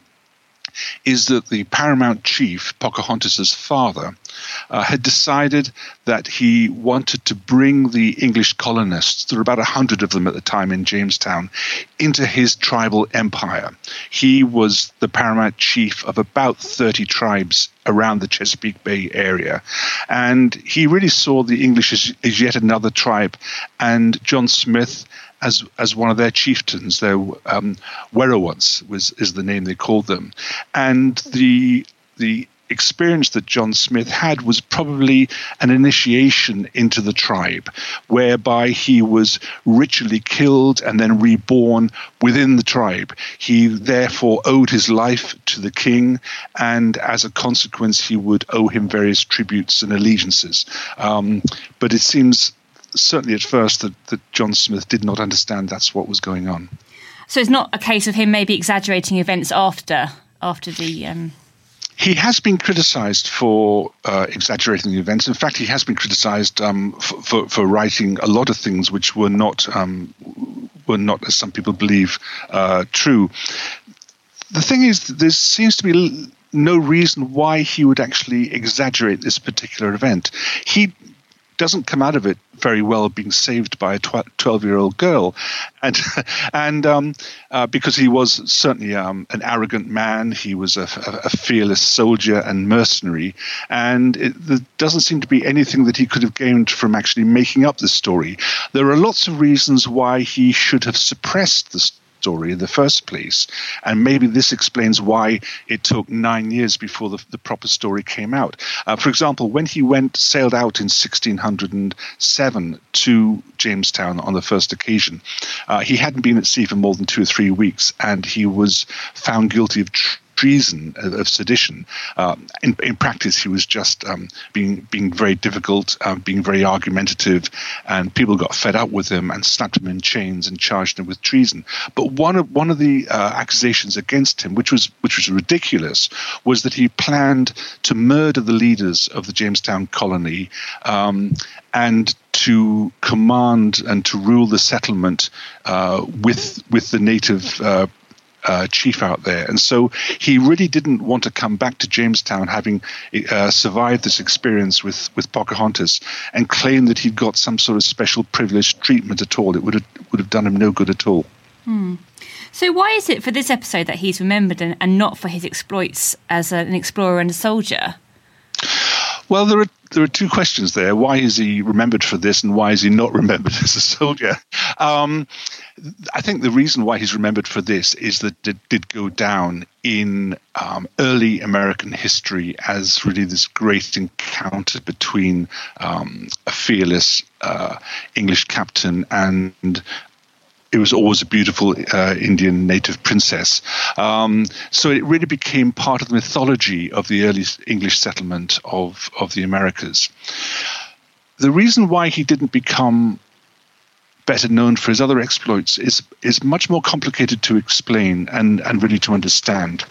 is that the paramount chief, Pocahontas's father, uh, had decided that he wanted to bring the English colonists, there were about a hundred of them at the time in Jamestown, into his tribal empire. He was the paramount chief of about thirty tribes around the Chesapeake Bay area, and he really saw the English as, as yet another tribe, and John Smith as as one of their chieftains, their um, Werowance was is the name they called them, and the the experience that John Smith had was probably an initiation into the tribe, whereby he was ritually killed and then reborn within the tribe. He therefore owed his life to the king, and as a consequence, he would owe him various tributes and allegiances. Um, but it seems, certainly at first, that, that John Smith did not understand that's what was going on. So it's not a case of him maybe exaggerating events after after the... Um... He has been criticised for uh, exaggerating the events. In fact, he has been criticised um, for, for, for writing a lot of things which were not, um, were not, as some people believe, uh, true. The thing is, there seems to be no reason why he would actually exaggerate this particular event. He doesn't come out of it very well, being saved by a twelve-year-old girl, and and um, uh, because he was certainly um, an arrogant man, he was a, a fearless soldier and mercenary, and it, there doesn't seem to be anything that he could have gained from actually making up this story. There are lots of reasons why he should have suppressed the story in the first place, and maybe this explains why it took nine years before the, the proper story came out. Uh, for example, when he went sailed out in sixteen oh seven to Jamestown on the first occasion, uh, he hadn't been at sea for more than two or three weeks, and he was found guilty of tr- treason, of sedition. Uh, in, in practice, he was just um, being being very difficult, uh, being very argumentative, and people got fed up with him and slapped him in chains and charged him with treason. But one of one of the uh, accusations against him, which was which was ridiculous, was that he planned to murder the leaders of the Jamestown colony um, and to command and to rule the settlement uh, with with the native Uh, Uh, chief out there. And so he really didn't want to come back to Jamestown having uh, survived this experience with, with Pocahontas and claim that he'd got some sort of special privileged treatment at all. It would have, would have done him no good at all. Hmm. So why is it for this episode that he's remembered and, and not for his exploits as a, an explorer and a soldier? Well, there are there are two questions there. Why is he remembered for this, and why is he not remembered as a soldier? Um, I think the reason why he's remembered for this is that it did go down in um, early American history as really this great encounter between um, a fearless uh, English captain and it was always a beautiful uh, Indian native princess. Um, so it really became part of the mythology of the early English settlement of, of the Americas. The reason why he didn't become better known for his other exploits is is much more complicated to explain and, and really to understand.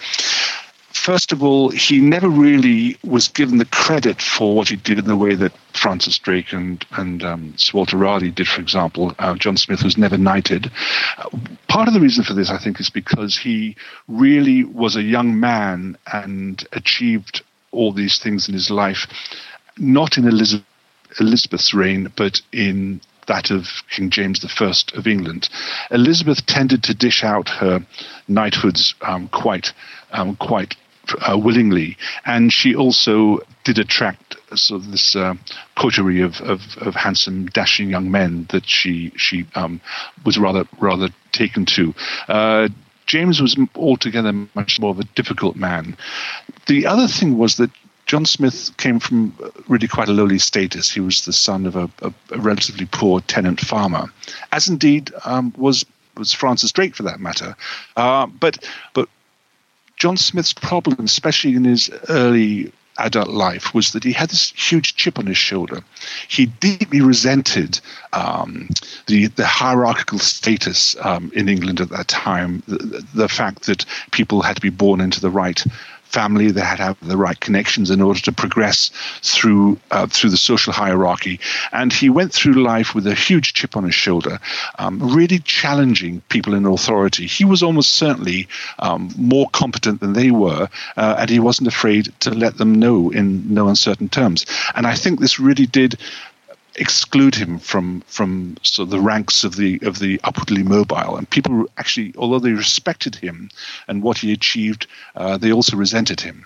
First of all, he never really was given the credit for what he did in the way that Francis Drake and, and um, Sir Walter Raleigh did, for example. Uh, John Smith was never knighted. Uh, part of the reason for this, I think, is because he really was a young man and achieved all these things in his life, not in Elizabeth, Elizabeth's reign, but in that of King James the First of England. Elizabeth tended to dish out her knighthoods um, quite, um, quite uh, willingly, and she also did attract sort of this uh, coterie of, of, of handsome, dashing young men that she she um, was rather rather taken to. Uh, James was altogether much more of a difficult man. The other thing was that John Smith came from really quite a lowly status. He was the son of a, a, a relatively poor tenant farmer, as indeed um, was was Francis Drake, for that matter. Uh, but but John Smith's problem, especially in his early adult life, was that he had this huge chip on his shoulder. He deeply resented um, the the hierarchical status um, in England at that time, the, the fact that people had to be born into the right family, they had to have the right connections in order to progress through uh, through the social hierarchy. And he went through life with a huge chip on his shoulder, um, really challenging people in authority. He was almost certainly um, more competent than they were, uh, and he wasn't afraid to let them know in no uncertain terms. And I think this really did exclude him from from sort of the ranks of the of the upwardly mobile, and people actually, although they respected him and what he achieved, uh, they also resented him.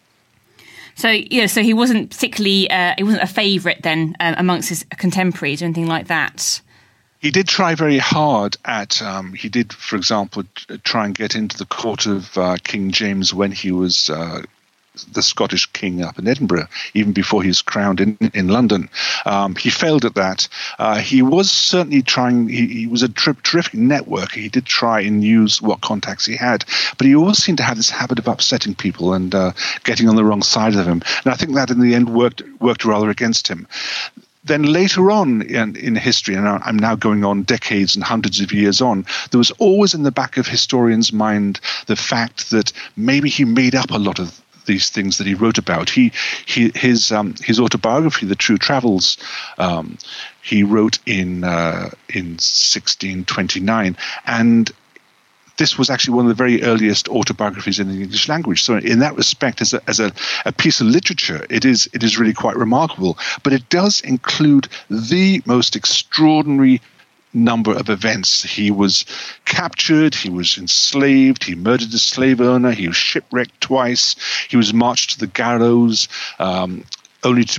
So yeah, so he wasn't particularly uh, he wasn't a favourite then uh, amongst his contemporaries or anything like that. He did try very hard at. Um, he did, for example, try and get into the court of uh, King James when he was Uh, the Scottish king up in Edinburgh, even before he was crowned in, in London. Um, he failed at that. Uh, he was certainly trying, he, he was a tri- terrific networker. He did try and use what contacts he had, but he always seemed to have this habit of upsetting people and uh, getting on the wrong side of them. And I think that in the end worked worked rather against him. Then later on in, in history, and I'm now going on decades and hundreds of years on, there was always in the back of historians' mind the fact that maybe he made up a lot of these things that he wrote about. He, he his um, his autobiography, The True Travels, um, he wrote in uh, in sixteen twenty-nine, and this was actually one of the very earliest autobiographies in the English language. So, in that respect, as a as a, a piece of literature, it is it is really quite remarkable. But it does include the most extraordinary number of events. He was captured, he was enslaved, he murdered a slave owner, he was shipwrecked twice, he was marched to the gallows, um, only to be re-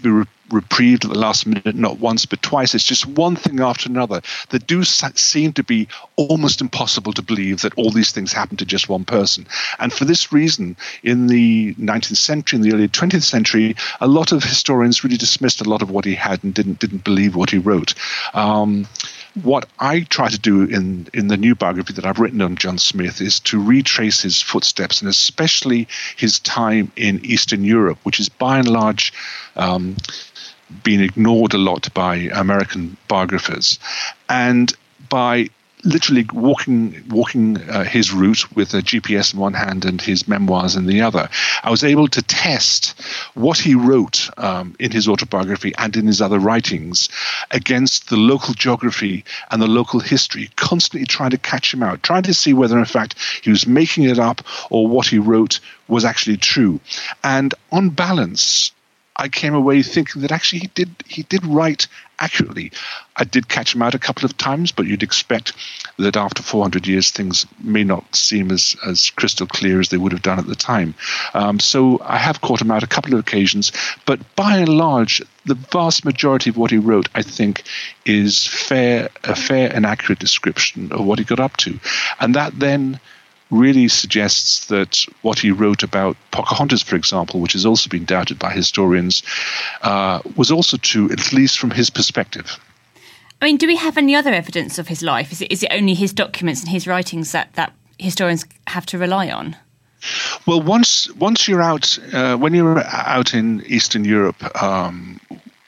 reprieved at the last minute, not once but twice. It's just one thing after another that do seem to be almost impossible to believe that all these things happen to just one person. And for this reason, in the nineteenth century, in the early twentieth century, a lot of historians really dismissed a lot of what he had and didn't didn't believe what he wrote. Um, What I try to do in, in the new biography that I've written on John Smith is to retrace his footsteps, and especially his time in Eastern Europe, which is by and large um, been ignored a lot by American biographers. And by literally walking walking uh, his route with a G P S in one hand and his memoirs in the other, I was able to test what he wrote um, in his autobiography and in his other writings against the local geography and the local history, constantly trying to catch him out, trying to see whether in fact he was making it up or what he wrote was actually true. And on balance, I came away thinking that actually he did he did write accurately. I did catch him out a couple of times, but you'd expect that after four hundred years, things may not seem as, as crystal clear as they would have done at the time. Um, so I have caught him out a couple of occasions, but by and large, the vast majority of what he wrote, I think, is fair, a fair and accurate description of what he got up to. And that then really suggests that what he wrote about Pocahontas, for example, which has also been doubted by historians, uh, was also true, at least from his perspective. I mean, do we have any other evidence of his life? Is it, is it only his documents and his writings that, that historians have to rely on? Well, once once you're out, uh, when you're out in Eastern Europe, um,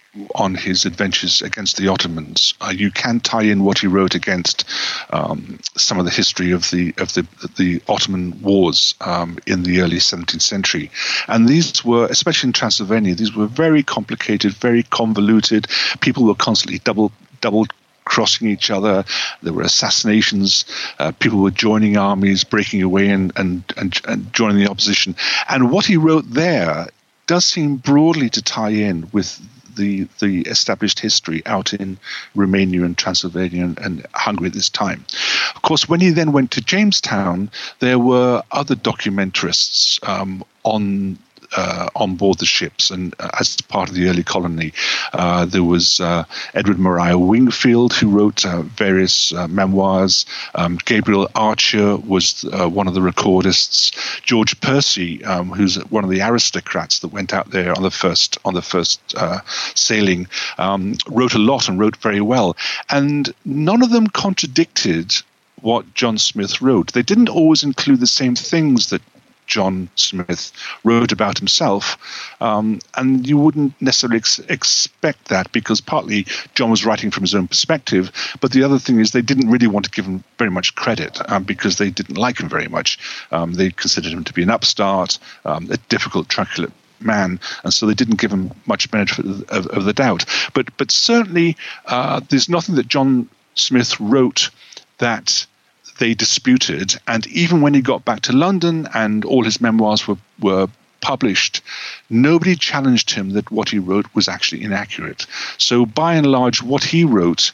on his adventures against the Ottomans, uh, you can tie in what he wrote against um, some of the history of the of the the Ottoman wars um, in the early seventeenth century, and these were, especially in Transylvania, these were very complicated, very convoluted. People were constantly double double. crossing each other. There were assassinations. Uh, people were joining armies, breaking away and, and, and, and joining the opposition. And what he wrote there does seem broadly to tie in with the the established history out in Romania and Transylvania and, and Hungary at this time. Of course, when he then went to Jamestown, there were other documentarists um, on Uh, on board the ships, and uh, as part of the early colony, uh, there was uh, Edward Moriah Wingfield, who wrote uh, various uh, memoirs. Um, Gabriel Archer was uh, one of the recordists. George Percy, um, who's one of the aristocrats that went out there on the first on the first uh, sailing, um, wrote a lot and wrote very well. And none of them contradicted what John Smith wrote. They didn't always include the same things that John Smith wrote about himself, um, and you wouldn't necessarily ex- expect that, because partly John was writing from his own perspective, but the other thing is they didn't really want to give him very much credit um, because they didn't like him very much. Um, they considered him to be an upstart, um, a difficult, truculent man, and so they didn't give him much benefit of, of the doubt. But but certainly uh, there's nothing that John Smith wrote that they disputed, and even when he got back to London and all his memoirs were, were published, nobody challenged him that what he wrote was actually inaccurate. So by and large, what he wrote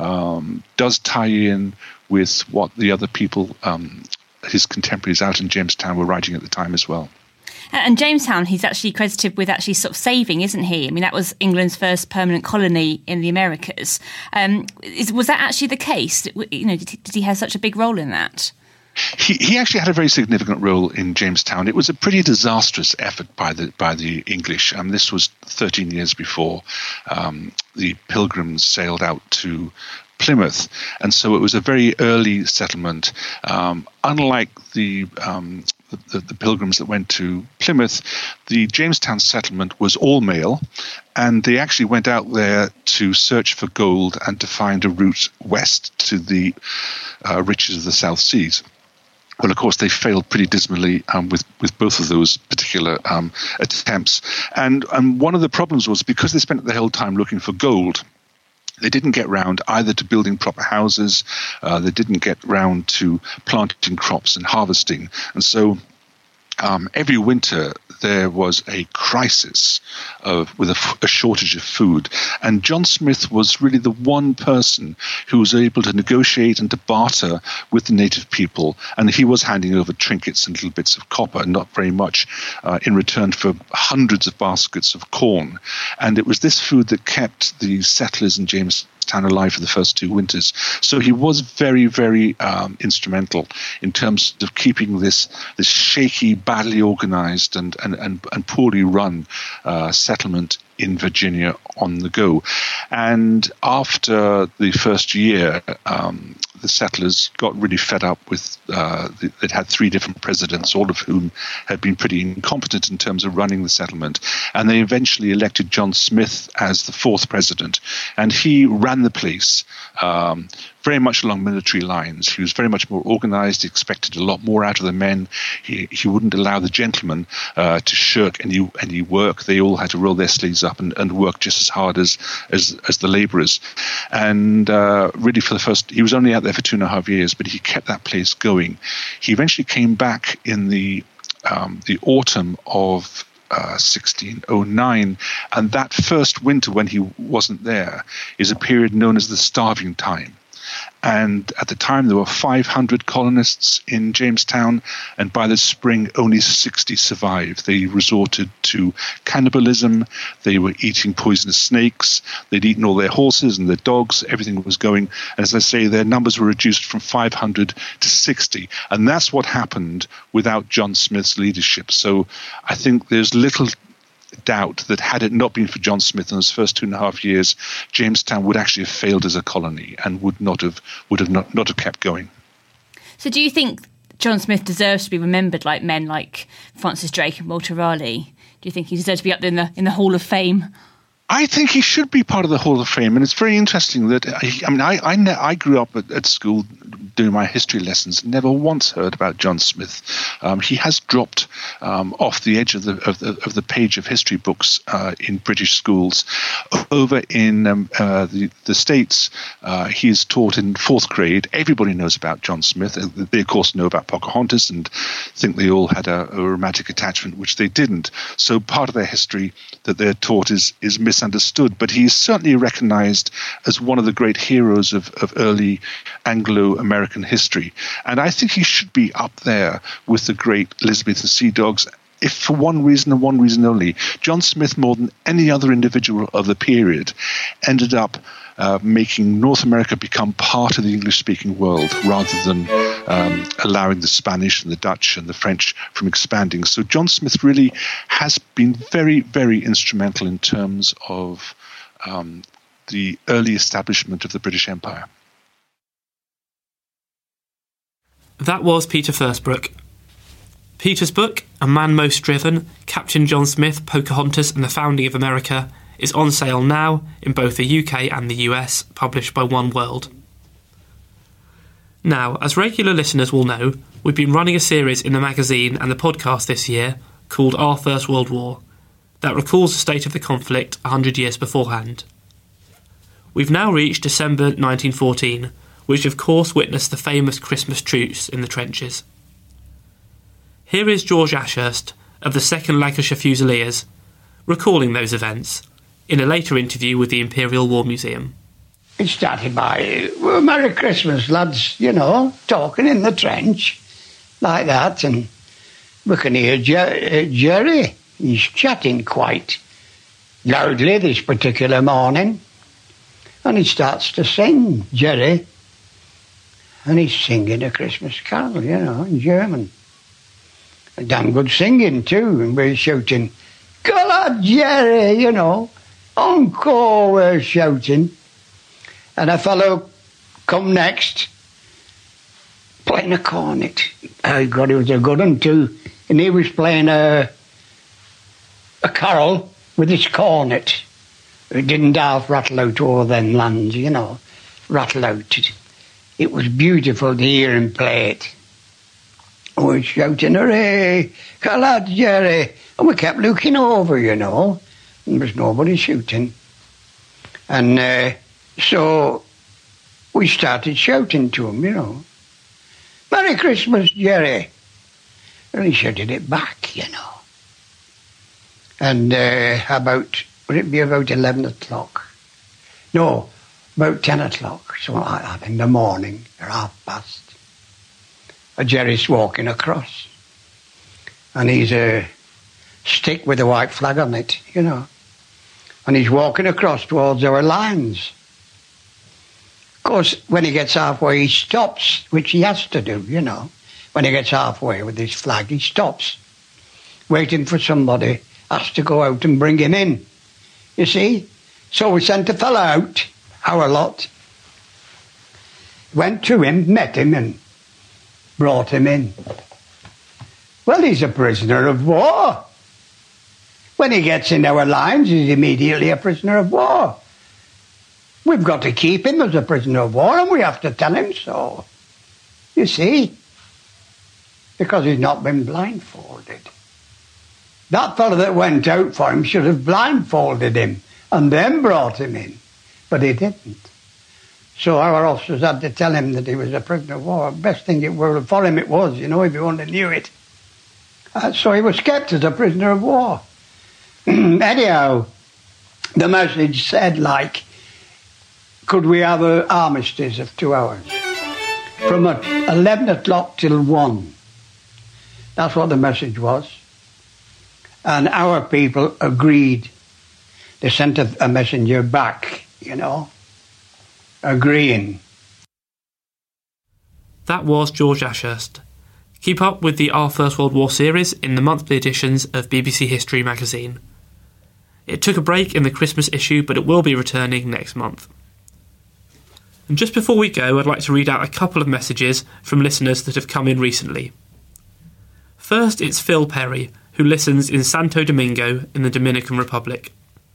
um, does tie in with what the other people, um, his contemporaries out in Jamestown, were writing at the time as well. And Jamestown, he's actually credited with actually sort of saving, isn't he? I mean, that was England's first permanent colony in the Americas. Um, is, was that actually the case? You know, did he, did he have such a big role in that? He, he actually had a very significant role in Jamestown. It was a pretty disastrous effort by the by the English. Um, this was thirteen years before um, the Pilgrims sailed out to Plymouth, and so it was a very early settlement. Um, unlike the um, The, the Pilgrims that went to Plymouth, the Jamestown settlement was all male, and they actually went out there to search for gold and to find a route west to the uh, riches of the South Seas. Well, of course, they failed pretty dismally um, with, with both of those particular um, attempts. And, and one of the problems was, because they spent the whole time looking for gold, they didn't get round either to building proper houses, uh, they didn't get round to planting crops and harvesting. And so um, every winter there was a crisis of, with a, a shortage of food. And John Smith was really the one person who was able to negotiate and to barter with the native people. And he was handing over trinkets and little bits of copper, not very much, uh, in return for hundreds of baskets of corn. And it was this food that kept the settlers in Jamestown alive for the first two winters. So he was very, very um, instrumental in terms of keeping this this shaky, badly organized and, and, and, and poorly run uh, settlement in Virginia on the go. And after the first year, um, the settlers got really fed up with, uh, they'd had three different presidents, all of whom had been pretty incompetent in terms of running the settlement. And they eventually elected John Smith as the fourth president. And he ran the place um, very much along military lines. He was very much more organized. He expected a lot more out of the men. He he wouldn't allow the gentlemen uh, to shirk any any work. They all had to roll their sleeves up and, and work just as hard as as, as the laborers. And uh, really for the first, he was only out there for two and a half years, but he kept that place going. He eventually came back in the um, the autumn of Uh, sixteen oh nine, and that first winter when he wasn't there is a period known as the Starving Time. And at the time there were five hundred colonists in Jamestown, and by the spring only sixty survived. They resorted to cannibalism, they were eating poisonous snakes, they'd eaten all their horses and their dogs, everything was going. And as I say, their numbers were reduced from five hundred to sixty. And that's what happened without John Smith's leadership. So I think there's little doubt that had it not been for John Smith in those first two and a half years, Jamestown would actually have failed as a colony and would not have would have not, not have kept going. So do you think John Smith deserves to be remembered like men like Francis Drake and Walter Raleigh? Do you think he deserves to be up there in the in the Hall of Fame? I think he should be part of the Hall of Fame, and it's very interesting that I, I mean I I, ne- I grew up at, at school doing my history lessons, never once heard about John Smith. Um, he has dropped um, off the edge of the of the, of the page of history books uh, in British schools. Over in um, uh, the the States, uh, he is taught in fourth grade. Everybody knows about John Smith. They of course know about Pocahontas and think they all had a, a romantic attachment, which they didn't. So part of their history that they're taught is is mis understood, but he is certainly recognized as one of the great heroes of, of early Anglo-American history. And I think he should be up there with the great Elizabethan Sea Dogs, if for one reason and one reason only. John Smith, more than any other individual of the period, ended up uh, making North America become part of the English-speaking world rather than um, allowing the Spanish and the Dutch and the French from expanding. So John Smith really has been very, very instrumental in terms of um, the early establishment of the British Empire. That was Peter Fursbrook. Peter's book, A Man Most Driven, Captain John Smith, Pocahontas and the Founding of America, is on sale now in both the U K and the U S, published by One World. Now, as regular listeners will know, we've been running a series in the magazine and the podcast this year called Our First World War, that recalls the state of the conflict one hundred years beforehand. We've now reached December nineteen fourteen, which of course witnessed the famous Christmas truce in the trenches. Here is George Ashurst of the second Lancashire Fusiliers recalling those events in a later interview with the Imperial War Museum. It started by, well, Merry Christmas, lads, you know, talking in the trench like that, and we can hear Jer- uh, Jerry. He's chatting quite loudly this particular morning, and he starts to sing, Jerry, and he's singing a Christmas carol, you know, in German. A damn good singing too, and we're shouting, "Good lad, Jerry," you know, encore we're shouting. And a fellow come next, playing a cornet. Oh God, he was a good one too. And he was playing a, a carol with his cornet. It didn't half rattle out all them lands, you know, rattle out. It was beautiful to hear him play it. We were shouting, "Hooray, good lad, Jerry." And we kept looking over, you know, and there was nobody shooting. And uh, so we started shouting to him, you know, "Merry Christmas, Jerry." And he shouted it back, you know. And uh, about, would it be about eleven o'clock? No, about ten o'clock, something like that, in the morning, or half past. A Jerry's walking across. And he's a stick with a white flag on it, you know. And he's walking across towards our lines. Of course, when he gets halfway, he stops, which he has to do, you know. When he gets halfway with his flag, he stops, waiting for somebody, has to go out and bring him in, you see. So we sent a fella out, our lot, went to him, met him and brought him in. Well, he's a prisoner of war. When he gets in our lines, he's immediately a prisoner of war. We've got to keep him as a prisoner of war, and we have to tell him so. You see? Because he's not been blindfolded. That fellow that went out for him should have blindfolded him and then brought him in. But he didn't. So our officers had to tell him that he was a prisoner of war. Best thing it were for him it was, you know, if he only knew it. Uh, so he was kept as a prisoner of war. Anyhow, the message said, like, could we have an armistice of two hours? From eleven o'clock till one. That's what the message was. And our people agreed. They sent a, a messenger back, you know, agreeing. That was George Ashurst. Keep up with the Our First World War series in the monthly editions of B B C History magazine. It took a break in the Christmas issue, but it will be returning next month. And just before we go, I'd like to read out a couple of messages from listeners that have come in recently. First, it's Phil Perry, who listens in Santo Domingo in the Dominican Republic.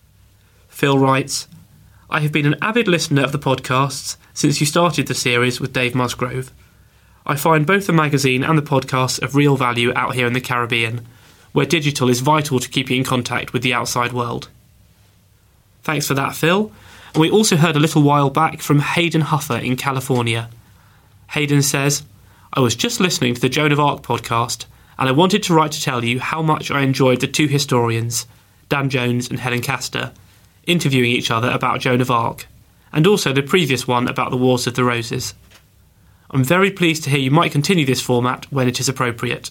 Phil writes, I have been an avid listener of the podcasts since you started the series with Dave Musgrove. I find both the magazine and the podcasts of real value out here in the Caribbean, where digital is vital to keeping in contact with the outside world. Thanks for that, Phil. And we also heard a little while back from Hayden Huffer in California. Hayden says, I was just listening to the Joan of Arc podcast, and I wanted to write to tell you how much I enjoyed the two historians, Dan Jones and Helen Castor, interviewing each other about Joan of Arc, and also the previous one about the Wars of the Roses. I'm very pleased to hear you might continue this format when it is appropriate.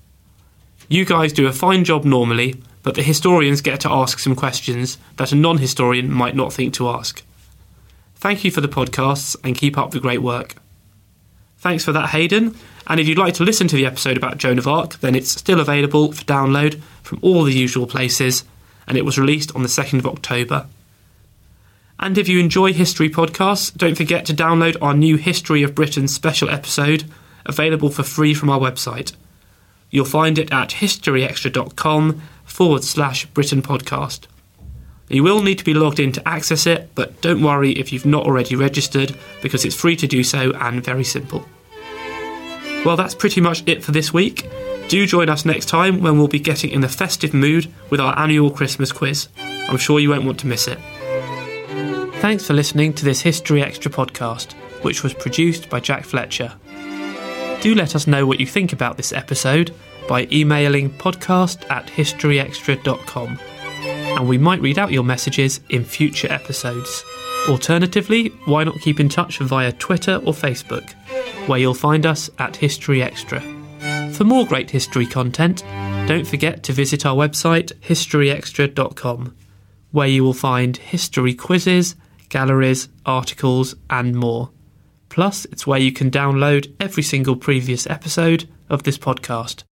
You guys do a fine job normally, but the historians get to ask some questions that a non-historian might not think to ask. Thank you for the podcasts and keep up the great work. Thanks for that, Hayden. And if you'd like to listen to the episode about Joan of Arc, then it's still available for download from all the usual places, and it was released on the second of October. And if you enjoy history podcasts, don't forget to download our new History of Britain special episode, available for free from our website. You'll find it at historyextra.com forward slash Britain podcast. You will need to be logged in to access it, but don't worry if you've not already registered, because it's free to do so and very simple. Well, that's pretty much it for this week. Do join us next time when we'll be getting in the festive mood with our annual Christmas quiz. I'm sure you won't want to miss it. Thanks for listening to this History Extra podcast, which was produced by Jack Fletcher. Do let us know what you think about this episode by emailing podcast at historyextra dot com, and we might read out your messages in future episodes. Alternatively, why not keep in touch via Twitter or Facebook, where you'll find us at History Extra. For more great history content, don't forget to visit our website history extra dot com, where you will find history quizzes, galleries, articles and more. Plus, it's where you can download every single previous episode of this podcast.